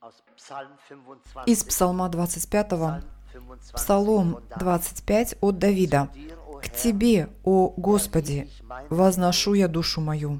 Из Псалма 25, Псалом 25 от Давида. «К Тебе, о Господи, возношу я душу мою.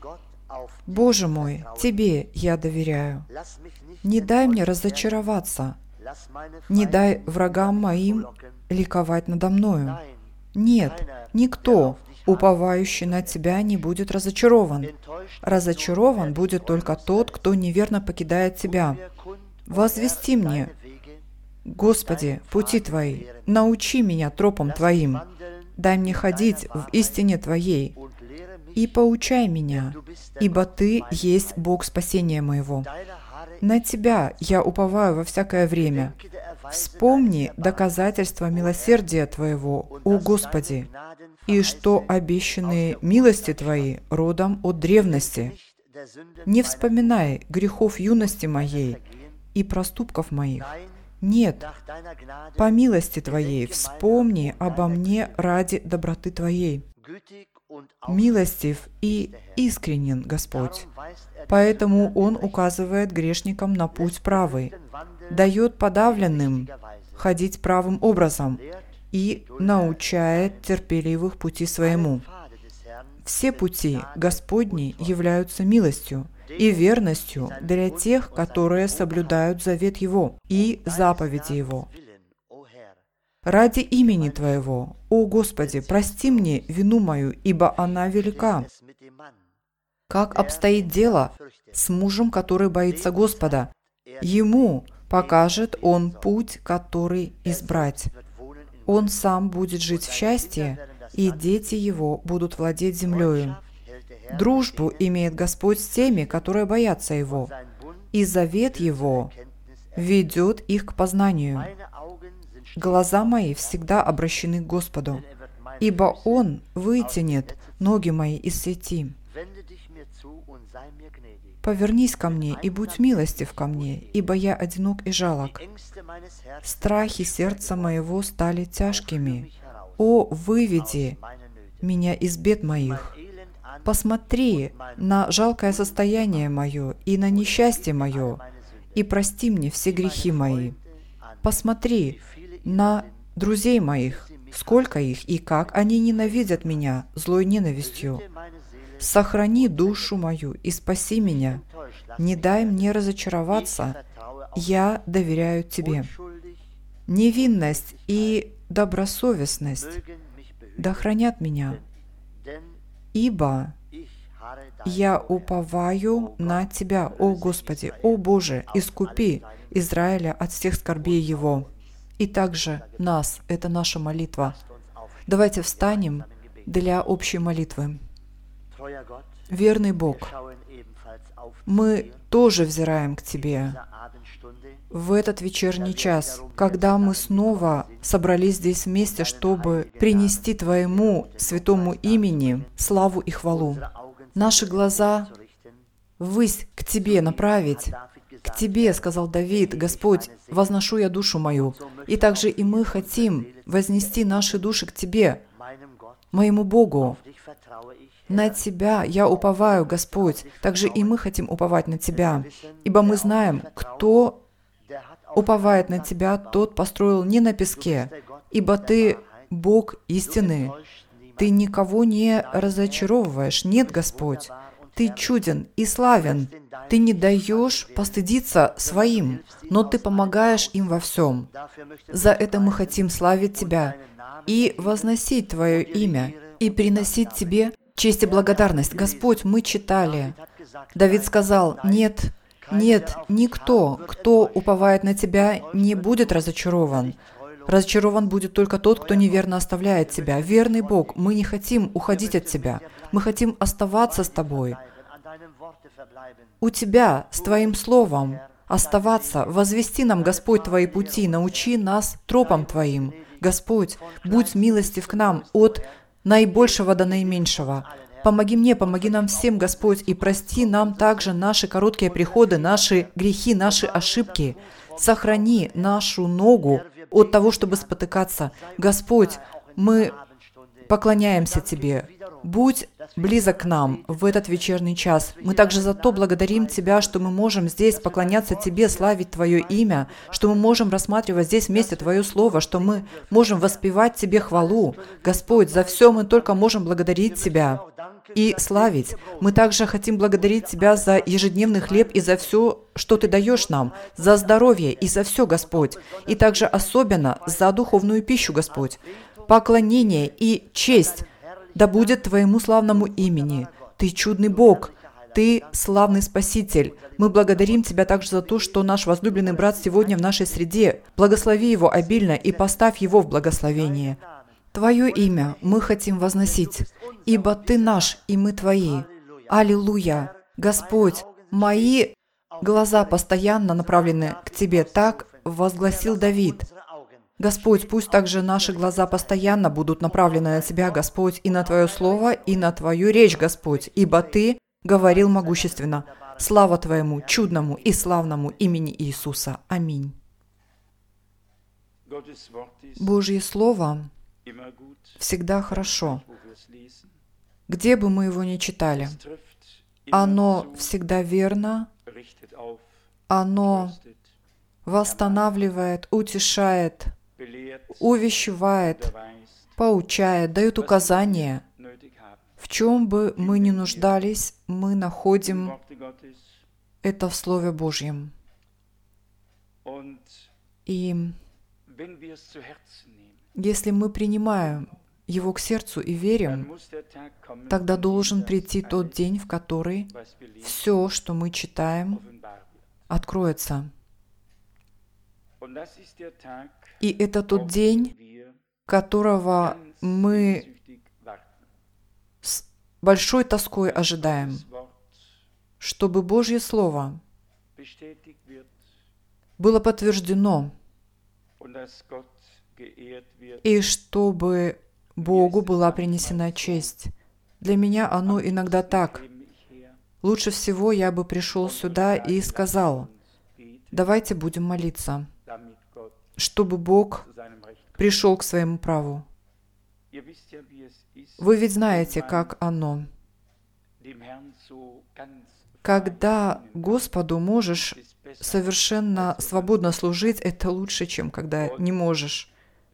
Боже мой, Тебе я доверяю. Не дай мне разочароваться, не дай врагам моим ликовать надо мною. Нет, никто, уповающий на Тебя, не будет разочарован. Разочарован будет только тот, кто неверно покидает Тебя. Возвести мне, Господи, пути Твои, научи меня тропам Твоим, дай мне ходить в истине Твоей, и поучай меня, ибо Ты есть Бог спасения моего. На Тебя я уповаю во всякое время. Вспомни доказательства милосердия Твоего, о Господи, и что обещанные милости Твои родом от древности. Не вспоминай грехов юности моей и проступков моих. Нет, по милости Твоей вспомни обо мне ради доброты Твоей. Милостив и искренен Господь, поэтому Он указывает грешникам на путь правый, дает подавленным ходить правым образом и научает терпеливых пути Своему. Все пути Господни являются милостью и верностью для тех, которые соблюдают завет Его и заповеди Его. Ради имени Твоего, о Господи, прости мне вину мою, ибо она велика. Как обстоит дело с мужем, который боится Господа? Ему покажет Он путь, который избрать. Он сам будет жить в счастье, и дети его будут владеть землею. Дружбу имеет Господь с теми, которые боятся Его, и завет Его ведет их к познанию. Глаза мои всегда обращены к Господу, ибо Он вытянет ноги мои из сети. Повернись ко мне и будь милостив ко мне, ибо я одинок и жалок. Страхи сердца моего стали тяжкими. О, выведи меня из бед моих. Посмотри на жалкое состояние мое и на несчастье мое, и прости мне все грехи мои. Посмотри на друзей моих, сколько их и как они ненавидят меня злой ненавистью. Сохрани душу мою и спаси меня. Не дай мне разочароваться, я доверяю Тебе. Невинность и добросовестность да хранят меня, ибо я уповаю на Тебя, о Господи, о Боже, искупи Израиля от всех скорбей его. И также нас, это наша молитва. Давайте встанем для общей молитвы. Верный Бог, мы тоже взираем к Тебе в этот вечерний час, когда мы снова собрались здесь вместе, чтобы принести Твоему святому имени славу и хвалу. Наши глаза ввысь к Тебе направить. К Тебе, сказал Давид, Господь, возношу я душу мою. И также и мы хотим вознести наши души к Тебе, моему Богу. На Тебя я уповаю, Господь. Также и мы хотим уповать на Тебя, ибо мы знаем, кто уповает на Тебя, тот построил не на песке, ибо Ты Бог истины. Ты никого не разочаровываешь. Нет, Господь. Ты чуден и славен. Ты не даешь постыдиться своим, но Ты помогаешь им во всем. За это мы хотим славить Тебя и возносить Твое имя, и приносить Тебе честь и благодарность. Господь, мы читали. Давид сказал, нет, никто, кто уповает на Тебя, не будет разочарован. Разочарован будет только тот, кто неверно оставляет Тебя. Верный Бог, мы не хотим уходить от Тебя. Мы хотим оставаться с Тобой. У Тебя, с Твоим Словом, оставаться. Возвести нам, Господь, Твои пути. Научи нас тропам Твоим. Господь, будь милостив к нам от наибольшего до наименьшего. Помоги мне, помоги нам всем, Господь, и прости нам также наши короткие приходы, наши грехи, наши ошибки. Сохрани нашу ногу от того, чтобы спотыкаться. Господь, мы поклоняемся Тебе Будь близок к нам в этот вечерний час. Мы также за то благодарим Тебя, что мы можем здесь поклоняться Тебе, славить Твое имя, что мы можем рассматривать здесь вместе Твое Слово, что мы можем воспевать Тебе хвалу. Господь, за все мы только можем благодарить Тебя и славить. Мы также хотим благодарить Тебя за ежедневный хлеб и за все, что Ты даешь нам, за здоровье и за все, Господь, и также особенно за духовную пищу, Господь. Поклонение и честь да будет Твоему славному имени. Ты чудный Бог, Ты славный Спаситель. Мы благодарим Тебя также за то, что наш возлюбленный брат сегодня в нашей среде. Благослови его обильно и поставь его в благословение. Твое имя мы хотим возносить, ибо Ты наш, и мы Твои. Аллилуйя! Господь, мои глаза постоянно направлены к Тебе, так возгласил Давид. Господь, пусть также наши глаза постоянно будут направлены на Тебя, Господь, и на Твое Слово, и на Твою речь, Господь, ибо Ты говорил могущественно. Слава Твоему чудному и славному имени Иисуса. Аминь. Божье Слово всегда хорошо. Где бы мы его ни читали, оно всегда верно, оно восстанавливает, утешает, увещевает, поучает, дает указания. В чем бы мы ни нуждались, мы находим это в Слове Божьем. И если мы принимаем его к сердцу и верим, тогда должен прийти тот день, в который все, что мы читаем, откроется. И это тот день, которого мы с большой тоской ожидаем, чтобы Божье Слово было подтверждено, и чтобы Богу была принесена честь. Для меня оно иногда так. Лучше всего я бы пришел сюда и сказал: давайте будем молиться, чтобы Бог пришел к своему праву. Вы ведь знаете, как оно. Когда Господу можешь совершенно свободно служить, это лучше, чем когда не можешь.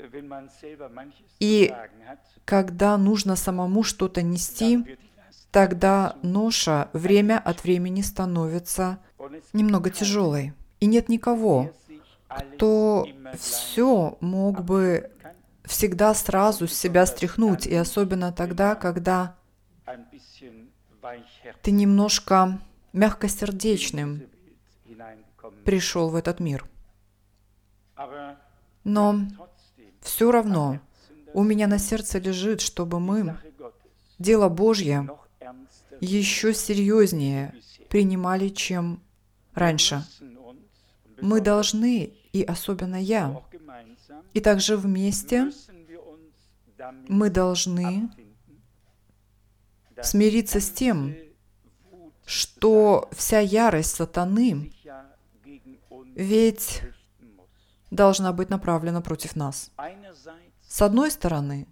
И когда нужно самому что-то нести, тогда ноша время от времени становится немного тяжелой. И нет никого, кто все мог бы всегда сразу с себя стряхнуть, и особенно тогда, когда ты немножко мягкосердечным пришел в этот мир. Но все равно у меня на сердце лежит, чтобы мы дело Божье еще серьезнее принимали, чем раньше. Мы должны, и особенно я, и также вместе мы должны смириться с тем, что вся ярость сатаны ведь должна быть направлена против нас. С одной стороны,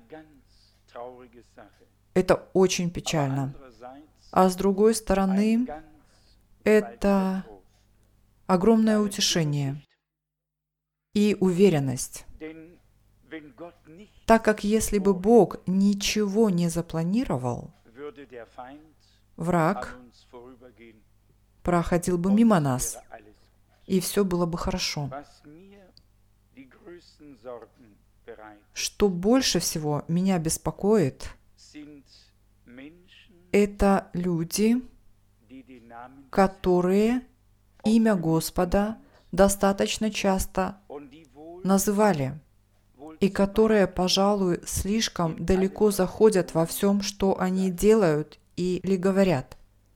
это очень печально, а с другой стороны, это огромное утешение и уверенность. Так как если бы Бог ничего не запланировал, враг проходил бы мимо нас, и все было бы хорошо. Что больше всего меня беспокоит, это люди, которые имя Господа достаточно часто называли, и которые, пожалуй, слишком далеко заходят во всем, что они делают или говорят.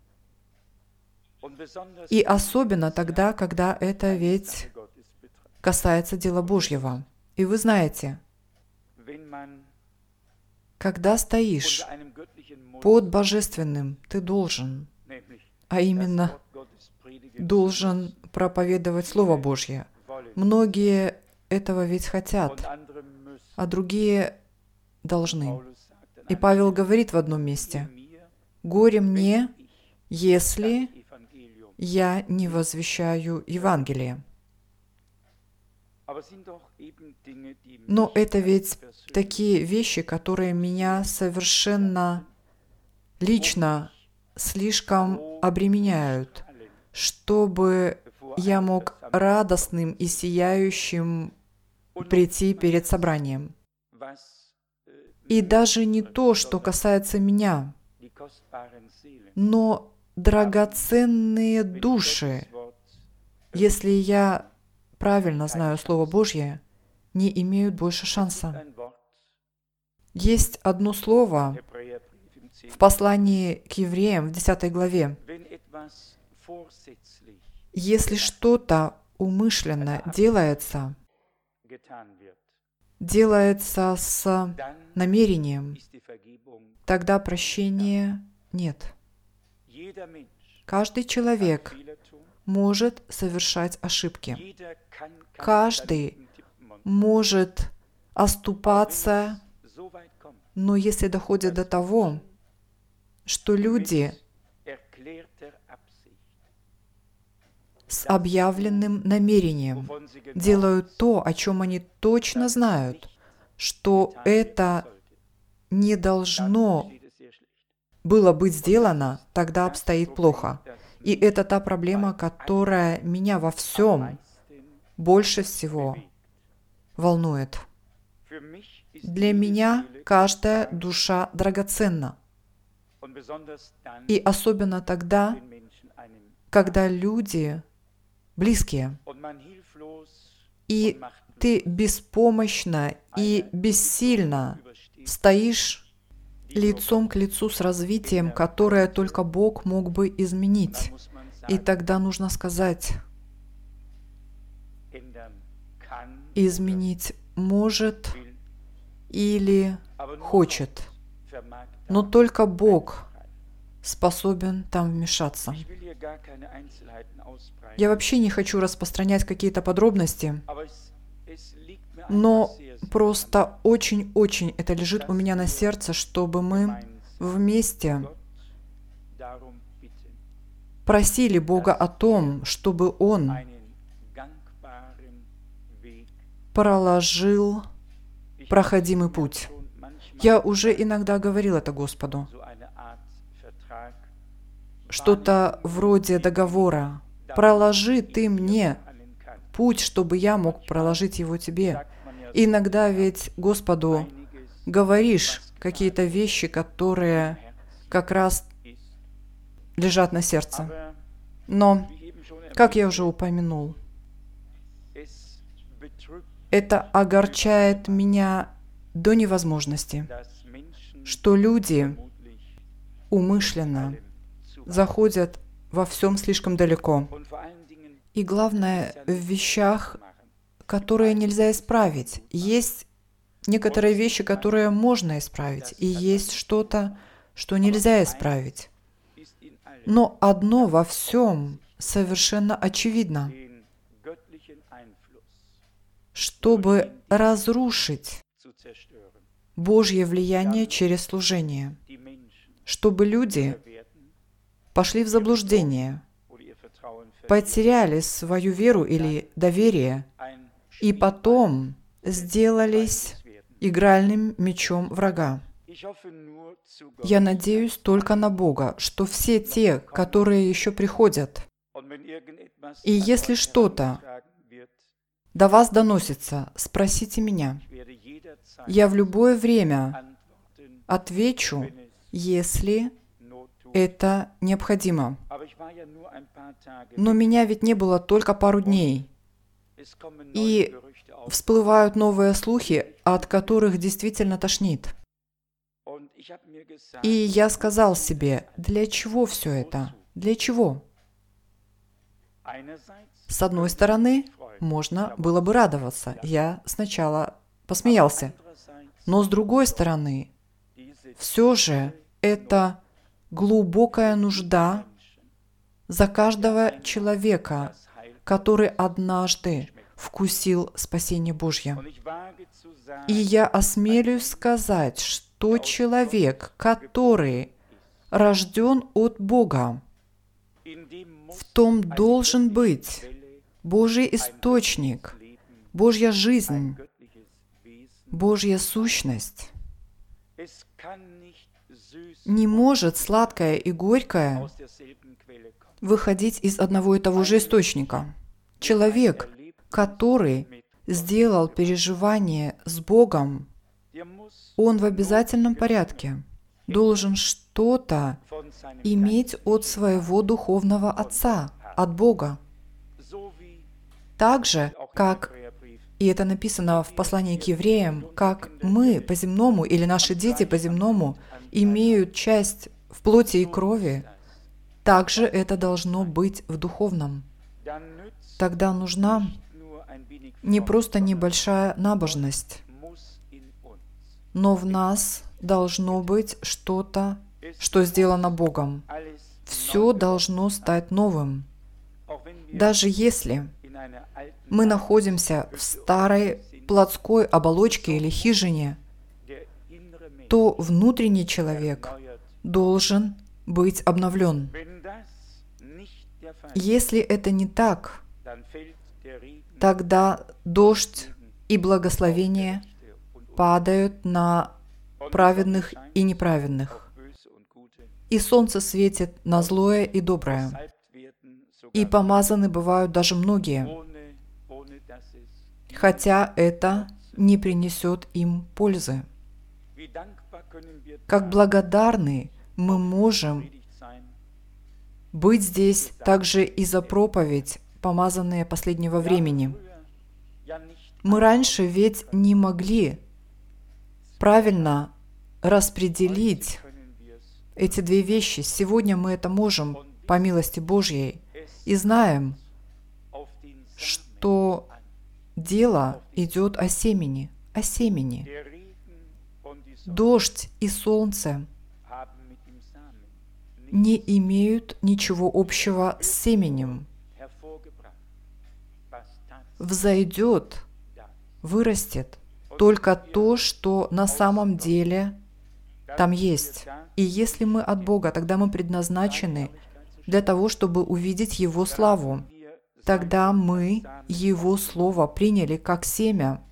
И особенно тогда, когда это ведь касается дела Божьего. И вы знаете, когда стоишь под божественным, ты должен, а именно должен проповедовать Слово Божье. Многие этого ведь хотят, а другие должны. И Павел говорит в одном месте: «Горе мне, если я не возвещаю Евангелие». Но это ведь такие вещи, которые меня совершенно лично слишком обременяют, чтобы я мог радостным и сияющим прийти перед собранием. И даже не то, что касается меня, но драгоценные души, если я правильно знаю Слово Божье, не имеют больше шанса. Есть одно слово в послании к евреям в 10 главе. Если что-то умышленно делается с намерением, тогда прощения нет. Каждый человек может совершать ошибки. Каждый может оступаться, но если доходит до того, что люди с объявленным намерением делают то, о чем они точно знают, что это не должно было быть сделано, тогда обстоит плохо. И это та проблема, которая меня во всем больше всего волнует. Для меня каждая душа драгоценна. И особенно тогда, когда люди близкие, и ты беспомощно и бессильно стоишь лицом к лицу с развитием, которое только Бог мог бы изменить. И тогда нужно сказать: изменить может или хочет, но только Бог способен там вмешаться. Я вообще не хочу распространять какие-то подробности, но просто очень-очень это лежит у меня на сердце, чтобы мы вместе просили Бога о том, чтобы Он проложил проходимый путь. Я уже иногда говорил это Господу. Что-то вроде договора. Проложи ты мне путь, чтобы я мог проложить его тебе. И иногда ведь Господу говоришь какие-то вещи, которые как раз лежат на сердце. Но, как я уже упомянул, это огорчает меня до невозможности, что люди умышленно заходят во всем слишком далеко. И главное, в вещах, которые нельзя исправить. Есть некоторые вещи, которые можно исправить, и есть что-то, что нельзя исправить. Но одно во всем совершенно очевидно. Чтобы разрушить Божье влияние через служение, чтобы люди пошли в заблуждение, потеряли свою веру или доверие, и потом сделались игральным мечом врага. Я надеюсь только на Бога, что все те, которые еще приходят, и если что-то до вас доносится, спросите меня. Я в любое время отвечу, если это необходимо. Но меня ведь не было только пару дней. И всплывают новые слухи, от которых действительно тошнит. И я сказал себе, для чего все это? Для чего? С одной стороны, можно было бы радоваться. Я сначала посмеялся. Но с другой стороны, все же это глубокая нужда за каждого человека, который однажды вкусил спасение Божье. И я осмелюсь сказать, что что человек, который рожден от Бога, в том должен быть Божий источник, Божья жизнь, Божья сущность. Не может сладкое и горькое выходить из одного и того же источника. Человек, который сделал переживание с Богом, он в обязательном порядке должен что-то иметь от своего духовного Отца, от Бога. Так же, как, и это написано в послании к евреям, как мы по-земному или наши дети по-земному имеют часть в плоти и крови, также это должно быть в духовном. Тогда нужна не просто небольшая набожность, но в нас должно быть что-то, что сделано Богом. Все должно стать новым. Даже если мы находимся в старой плотской оболочке или хижине, то внутренний человек должен быть обновлен. Если это не так, тогда дождь и благословение падают на праведных и неправедных, и солнце светит на злое и доброе, и помазаны бывают даже многие, хотя это не принесет им пользы. Как благодарны мы можем быть здесь также и за проповедь, помазанные последнего времени. Мы раньше ведь не могли правильно распределить эти две вещи. Сегодня мы это можем по милости Божьей и знаем, что дело идет о семени, о семени. Дождь и солнце не имеют ничего общего с семенем. Взойдет, вырастет только то, что на самом деле там есть. И если мы от Бога, тогда мы предназначены для того, чтобы увидеть Его славу. Тогда мы Его Слово приняли как семя.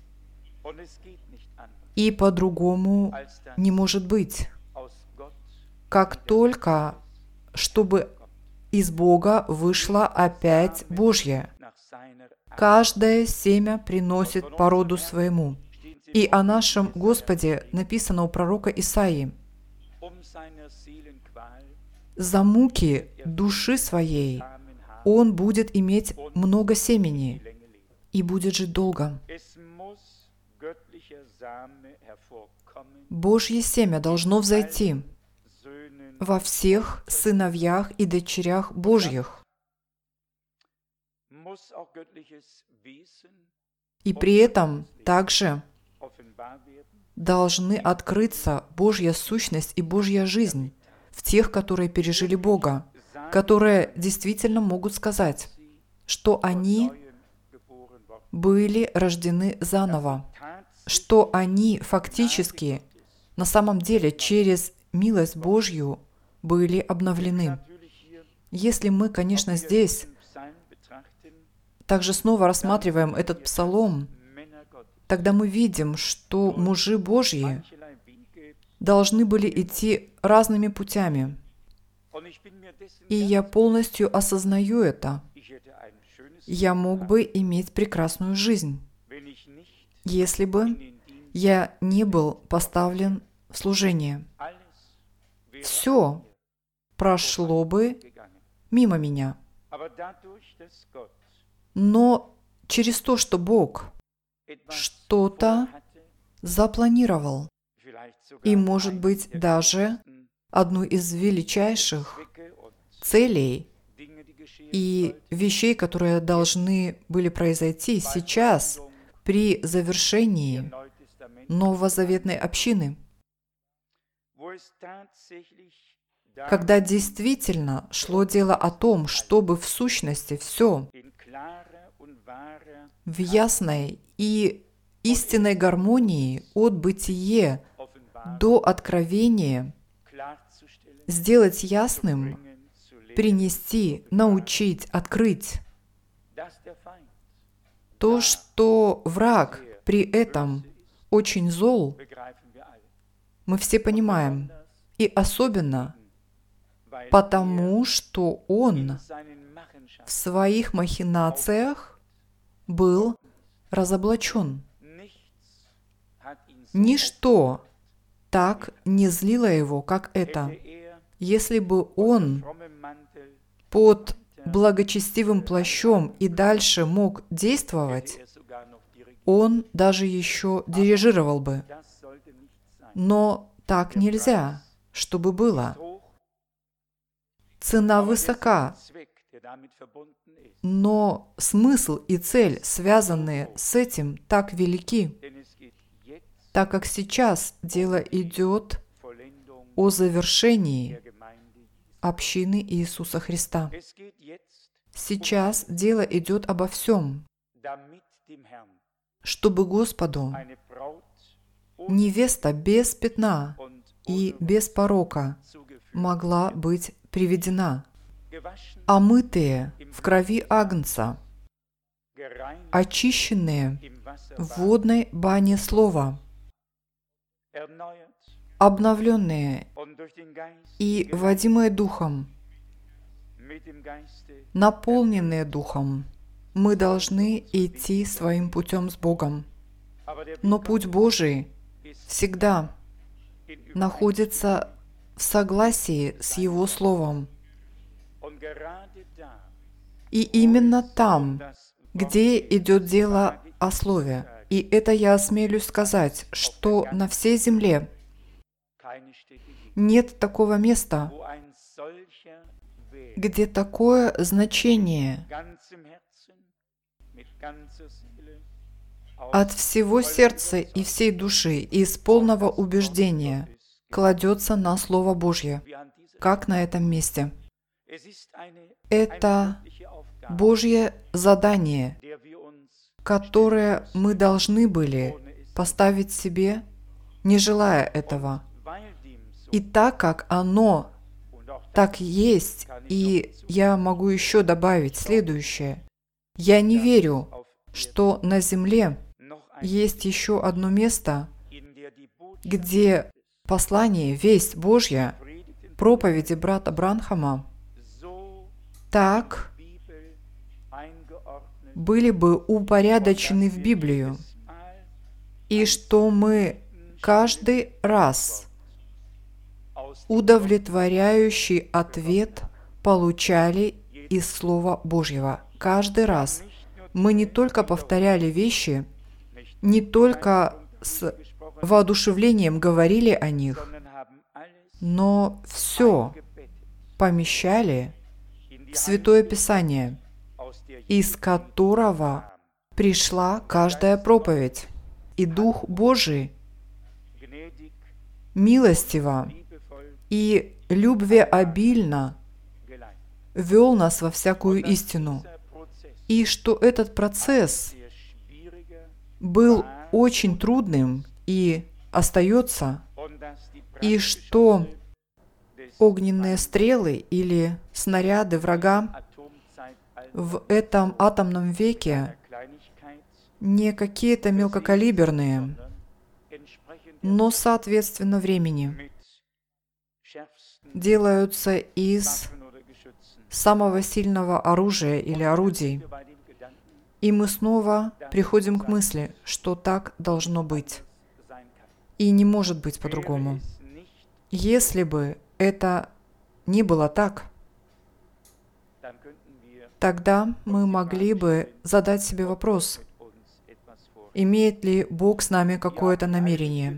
И по-другому не может быть. Как только, чтобы из Бога вышло опять Божье. Каждое семя приносит по роду своему. И о нашем Господе написано у пророка Исаии: «За муки души своей он будет иметь много семени и будет жить долго». Божье семя должно взойти во всех сыновьях и дочерях Божьих. И при этом также должны открыться Божья сущность и Божья жизнь в тех, которые пережили Бога, которые действительно могут сказать, что они были рождены заново, что они фактически, на самом деле, через милость Божью были обновлены. Если мы, конечно, здесь также снова рассматриваем этот псалом, тогда мы видим, что мужи Божьи должны были идти разными путями. И я полностью осознаю это. Я мог бы иметь прекрасную жизнь, если бы я не был поставлен в служение. Все прошло бы мимо меня. Но через то, что Бог что-то запланировал, и, может быть, даже одну из величайших целей и вещей, которые должны были произойти сейчас при завершении новозаветной общины, когда действительно шло дело о том, чтобы в сущности все в ясной и истинной гармонии от бытие до откровения, сделать ясным, принести, научить, открыть. То, что враг при этом очень зол, мы все понимаем. И особенно потому, что он в своих махинациях был разоблачен. Ничто так не злило его, как это. Если бы он под благочестивым плащом и дальше мог действовать, он даже еще дирижировал бы. Но так нельзя, чтобы было. Цена высока, но смысл и цель, связанные с этим, так велики, так как сейчас дело идет о завершении общины Иисуса Христа. Сейчас дело идет обо всем, чтобы Господу невеста без пятна и без порока могла быть приведена, омытые в крови Агнца, очищенные в водной бане Слова, обновленные и водимые Духом, наполненные Духом. Мы должны идти своим путем с Богом. Но путь Божий всегда находится в согласии с Его Словом. И именно там, где идет дело о Слове, и это я осмелюсь сказать, что на всей земле нет такого места, где такое значение от всего сердца и всей души и из полного убеждения кладется на Слово Божье, как на этом месте. Это Божье задание, которое мы должны были поставить себе, не желая этого. И так как оно так есть, и я могу еще добавить следующее. Я не верю, что на земле есть еще одно место, где послание, весть Божья, проповеди брата Бранхама так были бы упорядочены в Библию, и что мы каждый раз удовлетворяющий ответ получали из Слова Божьего. Каждый раз мы не только повторяли вещи, не только с воодушевлением говорили о них, но все помещали в Святое Писание, из которого пришла каждая проповедь. И Дух Божий милостиво и любвеобильно вел нас во всякую истину. И что этот процесс был очень трудным и остается, и что огненные стрелы или снаряды врага в этом атомном веке не какие-то мелкокалиберные, но соответственно времени делаются из самого сильного оружия или орудий. И мы снова приходим к мысли, что так должно быть. И не может быть по-другому. Если бы это не было так, тогда мы могли бы задать себе вопрос, имеет ли Бог с нами какое-то намерение.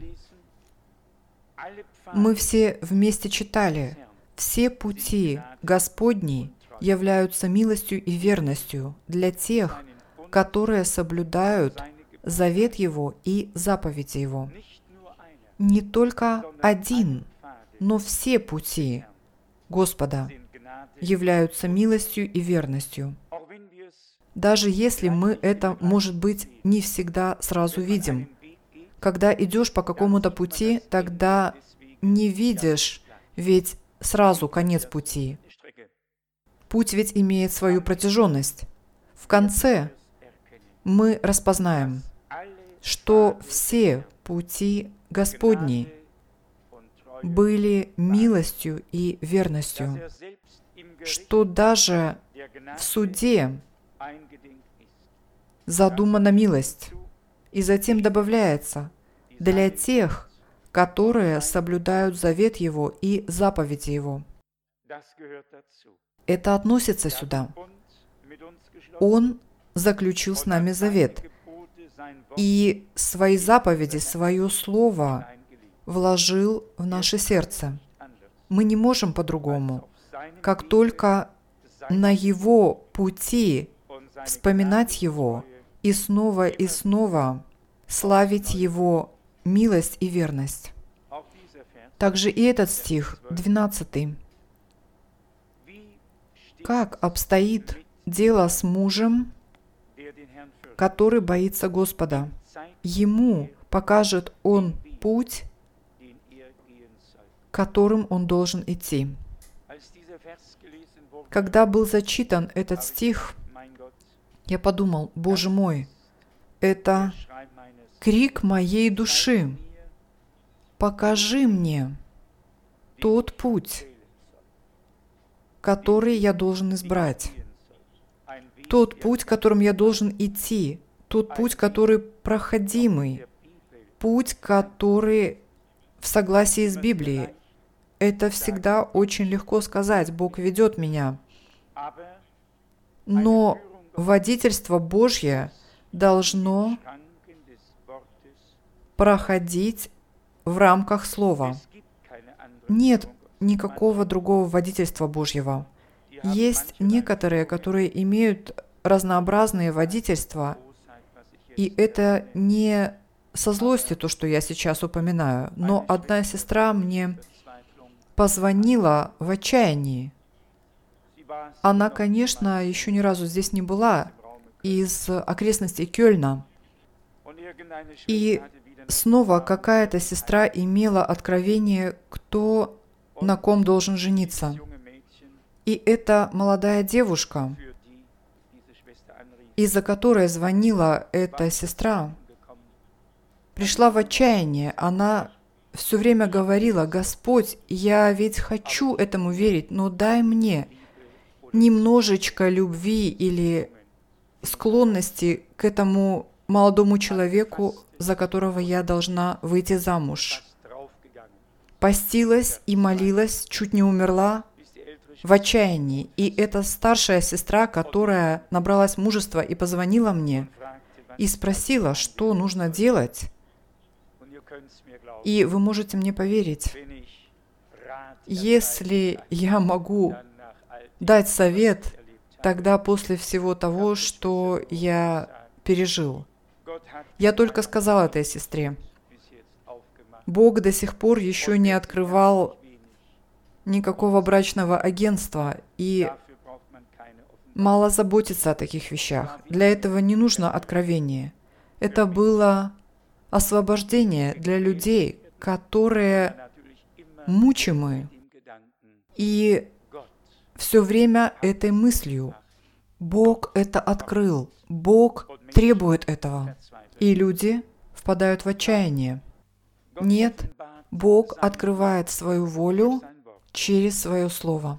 Мы все вместе читали, все пути Господни являются милостью и верностью для тех, которые соблюдают завет Его и заповеди Его. Не только один, но все пути Господа являются милостью и верностью. Даже если мы это, может быть, не всегда сразу видим. Когда идешь по какому-то пути, тогда не видишь ведь сразу конец пути. Путь ведь имеет свою протяженность. В конце мы распознаем, что все пути Господни были милостью и верностью, что даже в суде задумана милость, и затем добавляется для тех, которые соблюдают завет Его и заповеди Его. Это относится сюда. Он заключил с нами завет, и свои заповеди, свое слово вложил в наше сердце. Мы не можем по-другому, как только на Его пути вспоминать Его и снова славить Его милость и верность. Также и этот стих, 12. Как обстоит дело с мужем, который боится Господа? Ему покажет Он путь, которым он должен идти. Когда был зачитан этот стих, я подумал: Боже мой, это крик моей души. Покажи мне тот путь, который я должен избрать, тот путь, которым я должен идти, тот путь, который проходимый, путь, который в согласии с Библией. Это всегда очень легко сказать: Бог ведет меня. Но водительство Божье должно проходить в рамках Слова. Нет никакого другого водительства Божьего. Есть некоторые, которые имеют разнообразные водительства, и это не со злости то, что я сейчас упоминаю, но одна сестра мне позвонила в отчаянии. Она, конечно, еще ни разу здесь не была, из окрестностей Кёльна. И снова какая-то сестра имела откровение, кто на ком должен жениться. И эта молодая девушка, из-за которой звонила эта сестра, пришла в отчаяние. Она все время говорила: Господь, я ведь хочу этому верить, но дай мне немножечко любви или склонности к этому молодому человеку, за которого я должна выйти замуж. Постилась и молилась, чуть не умерла в отчаянии. И эта старшая сестра, которая набралась мужества и позвонила мне, и спросила, что нужно делать. И вы можете мне поверить, если я могу дать совет, тогда после всего того, что я пережил. Я только сказал этой сестре: Бог до сих пор еще не открывал никакого брачного агентства, и мало заботиться о таких вещах. Для этого не нужно откровение. Это было освобождение для людей, которые мучимы, и все время этой мыслью: Бог это открыл, Бог требует этого. И люди впадают в отчаяние. Нет, Бог открывает свою волю через свое Слово.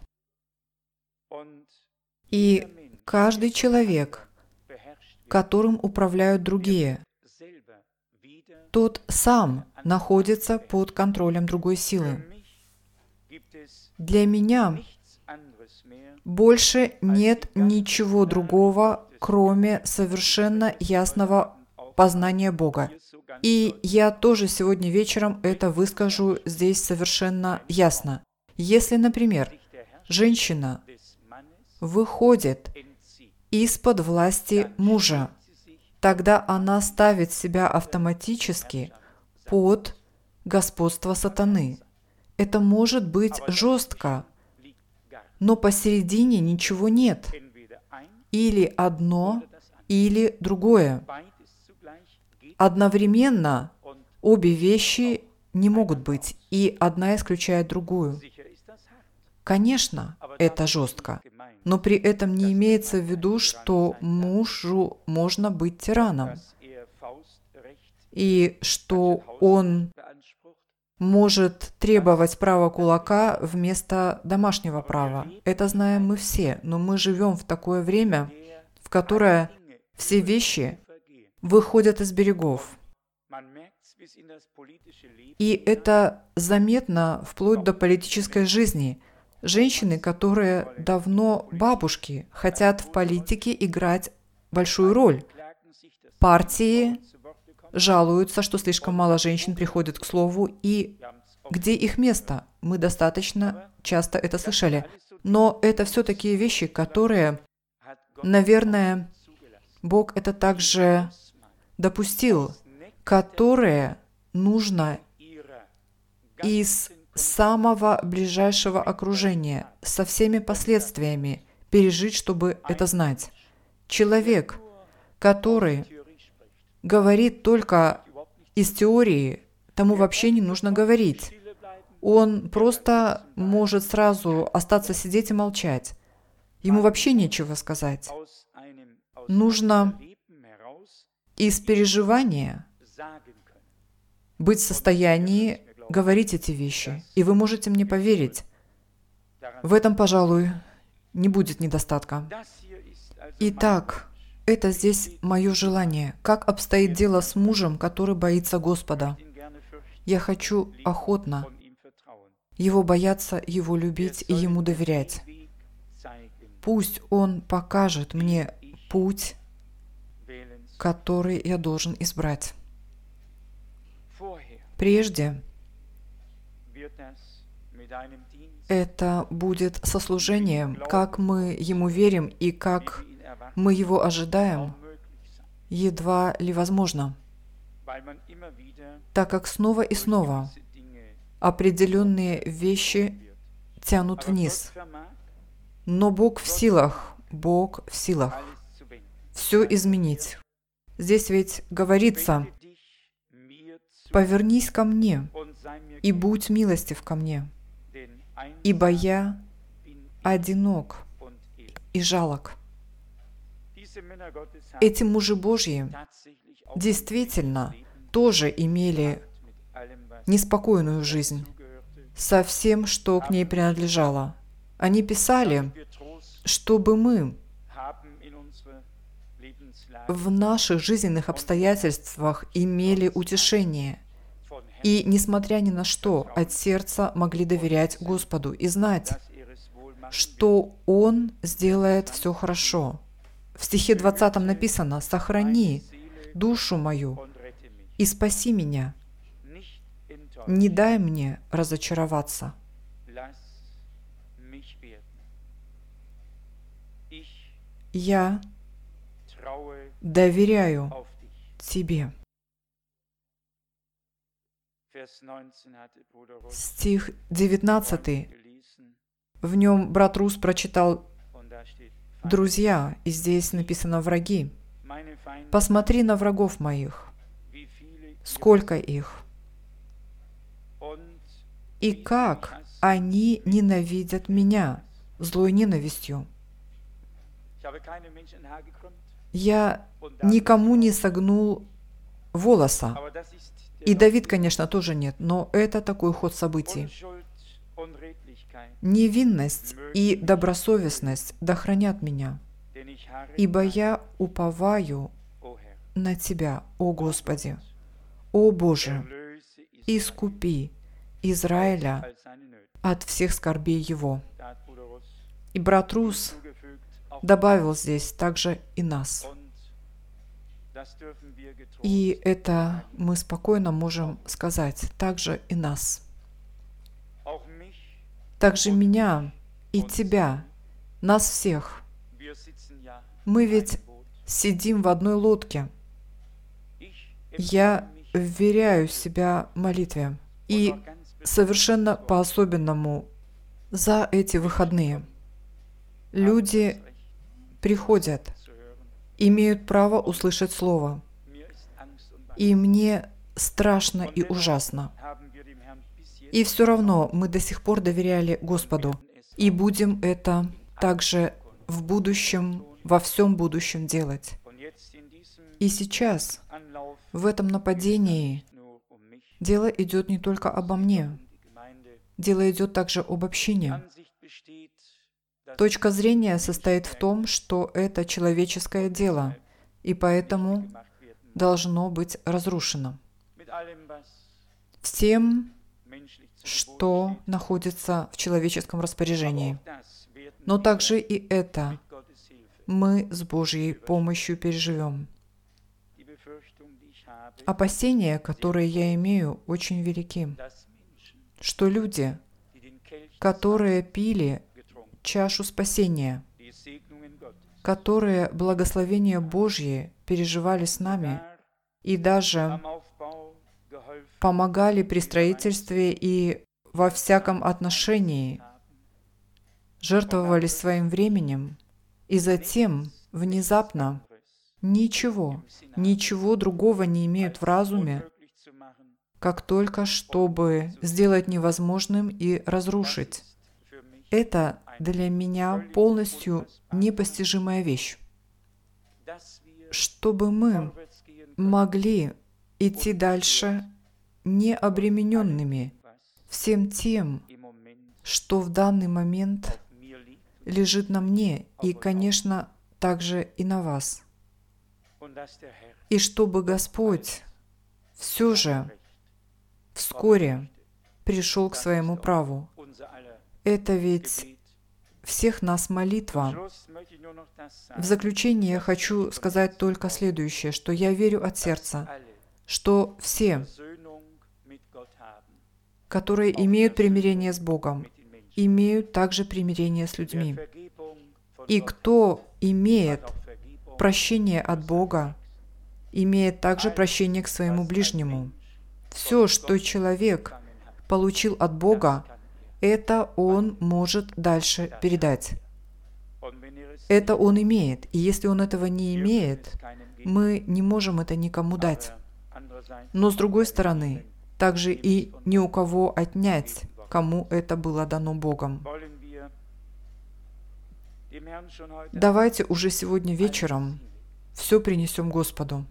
И каждый человек, которым управляют другие, тот сам находится под контролем другой силы. Для меня больше нет ничего другого, кроме совершенно ясного познания Бога. И я тоже сегодня вечером это выскажу здесь совершенно ясно. Если, например, женщина выходит из-под власти мужа, тогда она ставит себя автоматически под господство сатаны. Это может быть жестко, но посередине ничего нет. Или одно, или другое. Одновременно Обе вещи не могут быть, и одна исключает другую. Конечно, это жестко, но при этом не имеется в виду, что мужу можно быть тираном, и что он может требовать права кулака вместо домашнего права. Это знаем мы все, но мы живем в такое время, в которое все вещи выходят из берегов. И это заметно вплоть до политической жизни. Женщины, которые давно бабушки, хотят в политике играть большую роль. Партии жалуются, что слишком мало женщин приходит к слову, и где их место? Мы достаточно часто это слышали. Но это все такие вещи, которые, наверное, Бог это также допустил, которые нужно из самого ближайшего окружения, со всеми последствиями пережить, чтобы это знать. Человек, который говорит только из теории, тому вообще не нужно говорить. Он просто может сразу остаться сидеть и молчать. Ему вообще нечего сказать. Нужно из переживания быть в состоянии говорить эти вещи. И вы можете мне поверить, в этом, пожалуй, не будет недостатка. Итак, это здесь мое желание. Как обстоит дело с мужем, который боится Господа? Я хочу охотно Его бояться, Его любить и Ему доверять. Пусть Он покажет мне путь, который я должен избрать. Прежде это будет со служением, как мы Ему верим и как мы Его ожидаем, едва ли возможно, так как снова и снова определенные вещи тянут вниз. Но Бог в силах все изменить. Здесь ведь говорится: «Повернись ко мне и будь милостив ко мне, ибо я одинок и жалок». Эти мужи Божьи действительно тоже имели неспокойную жизнь со всем, что к ней принадлежало. Они писали, чтобы мы в наших жизненных обстоятельствах имели утешение и, несмотря ни на что, от сердца могли доверять Господу и знать, что Он сделает все хорошо. В стихе 20 написано: «Сохрани душу мою и спаси меня, не дай мне разочароваться». Я доверяю Тебе. Стих 19. В нем брат Рус прочитал «друзья», и здесь написано «враги». «Посмотри на врагов моих, сколько их, и как они ненавидят меня злой ненавистью. Я никому не согнул волоса». И Давид, конечно, тоже нет, но это такой ход событий. «Невинность и добросовестность да хранят меня, ибо я уповаю на Тебя, о Господи. О Боже, искупи Израиля от всех скорбей его». И брат Рус добавил здесь также и нас. И это мы спокойно можем сказать, также и нас. Также меня и тебя, нас всех. Мы ведь сидим в одной лодке. Я вверяю себя молитве. И совершенно по-особенному за эти выходные люди приходят, имеют право услышать Слово. И мне страшно и ужасно. И все равно мы до сих пор доверяли Господу. И будем это также в будущем, во всем будущем делать. И сейчас, в этом нападении, дело идет не только обо мне. Дело идет также об общине. Точка зрения состоит в том, что это человеческое дело, и поэтому должно быть разрушено. Всем, что находится в человеческом распоряжении. Но также и это мы с Божьей помощью переживем. Опасения, которые я имею, очень велики, что люди, которые пили чашу спасения, которые благословения Божьи переживали с нами и даже помогали при строительстве и во всяком отношении, жертвовали своим временем, и затем, внезапно, ничего другого не имеют в разуме, как только чтобы сделать невозможным и разрушить. Это для меня полностью непостижимая вещь. Чтобы мы могли идти дальше необремененными всем тем, что в данный момент лежит на мне и, конечно, также и на вас. И чтобы Господь все же вскоре пришел к своему праву. Это ведь всех нас молитва. В заключение я хочу сказать только следующее, что я верю от сердца, что все, которые имеют примирение с Богом, имеют также примирение с людьми. И кто имеет прощение от Бога, имеет также прощение к своему ближнему. Все, что человек получил от Бога, это он может дальше передать. Это он имеет. И если он этого не имеет, мы не можем это никому дать. Но с другой стороны, также и ни у кого отнять, кому это было дано Богом. Давайте уже сегодня вечером все принесем Господу.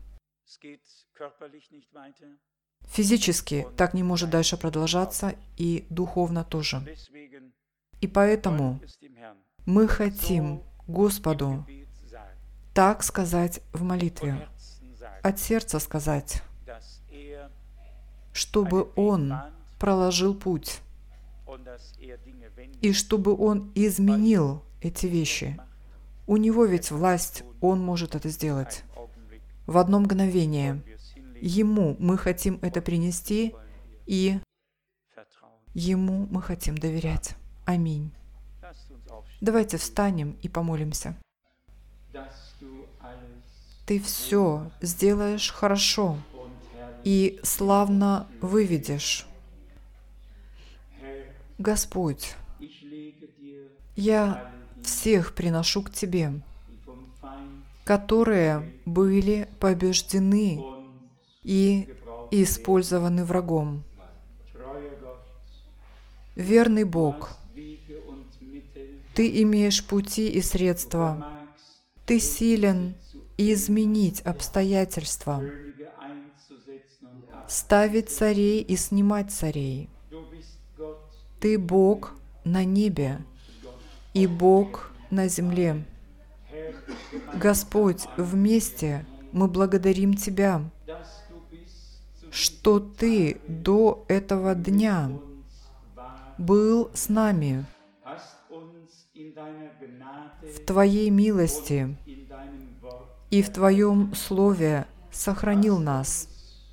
Физически так не может дальше продолжаться, и духовно тоже. И поэтому мы хотим Господу так сказать в молитве, от сердца сказать, чтобы Он проложил путь, и чтобы Он изменил эти вещи. У Него ведь власть, Он может это сделать. В одно мгновение. Ему мы хотим это принести, и Ему мы хотим доверять. Аминь. Давайте встанем и помолимся. Ты все сделаешь хорошо и славно выведешь. Господь, я всех приношу к Тебе, которые были побеждены и использованы врагом. Верный Бог, Ты имеешь пути и средства. Ты силен изменить обстоятельства, ставить царей и снимать царей. Ты Бог на небе и Бог на земле. Господь, вместе мы благодарим Тебя, что Ты до этого дня был с нами в Твоей милости и в Твоем Слове сохранил нас.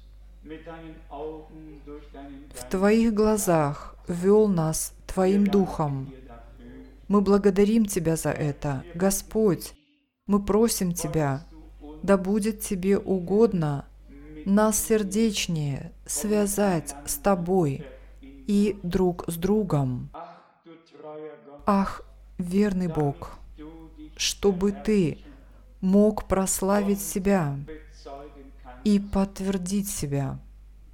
В Твоих глазах вел нас Твоим Духом. Мы благодарим Тебя за это. Господь, мы просим Тебя, да будет Тебе угодно нас сердечнее связать с Тобой и друг с другом. Ах, верный Бог, чтобы Ты мог прославить себя и подтвердить себя.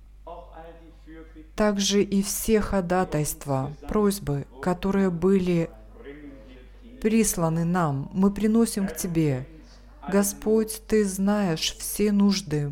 также и все ходатайства, просьбы, которые были присланы нам, мы приносим к Тебе. Господь, Ты знаешь все нужды,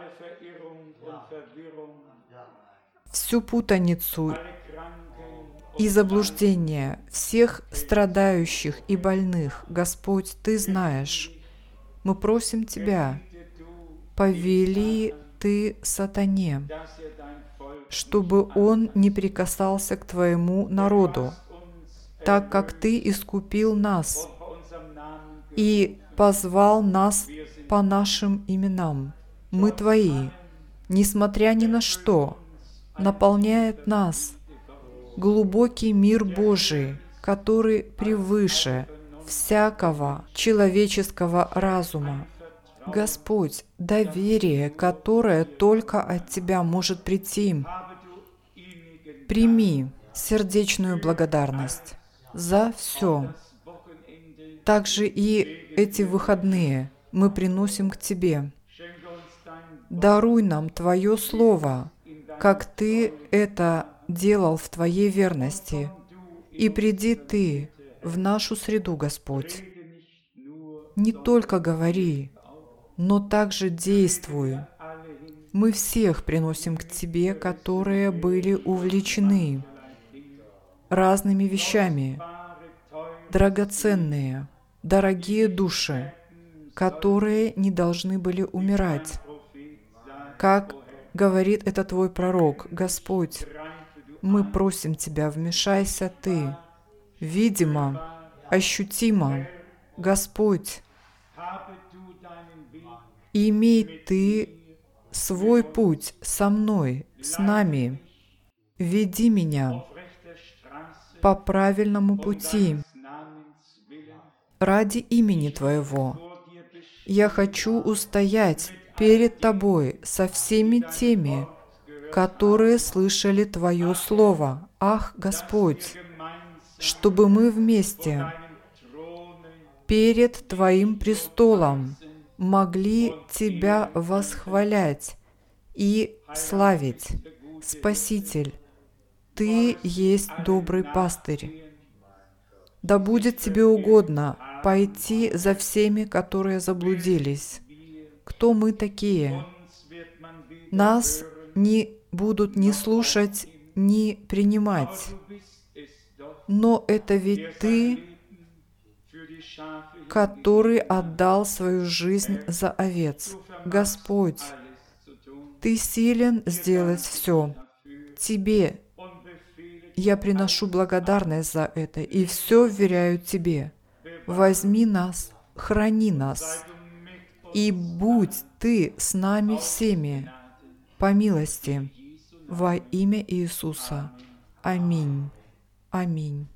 всю путаницу и заблуждение всех страдающих и больных. Господь, Ты знаешь. Мы просим Тебя, повели Ты сатане, чтобы он не прикасался к Твоему народу, так как Ты искупил нас и позвал нас по нашим именам. Мы Твои, несмотря ни на что, наполняет нас глубокий мир Божий, который превыше всякого человеческого разума. Господь, доверие, которое только от Тебя может прийти, прими сердечную благодарность за все. Также и эти выходные мы приносим к Тебе. Даруй нам Твое Слово, как Ты это делал в Твоей верности. И приди Ты в нашу среду, Господь. Не только говори, но также действуй. Мы всех приносим к Тебе, которые были увлечены разными вещами, драгоценные, дорогие души, которые не должны были умирать. Как говорит это Твой пророк, Господь, мы просим Тебя, вмешайся Ты, видимо, ощутимо, Господь, имей Ты свой путь со мной, с нами. Веди меня по правильному пути ради имени Твоего. Я хочу устоять перед Тобой со всеми теми, которые слышали Твое Слово. Ах, Господь, чтобы мы вместе перед Твоим престолом могли Тебя восхвалять и славить. Спаситель, Ты есть добрый пастырь. Да будет Тебе угодно пойти за всеми, которые заблудились. Кто мы такие? Нас не будут ни слушать, ни принимать. Но это ведь Ты, который отдал свою жизнь за овец. Господь, Ты силен сделать все. Тебе я приношу благодарность за это и все вверяю Тебе. Возьми нас, храни нас, и будь Ты с нами всеми, по милости, во имя Иисуса. Аминь. Аминь.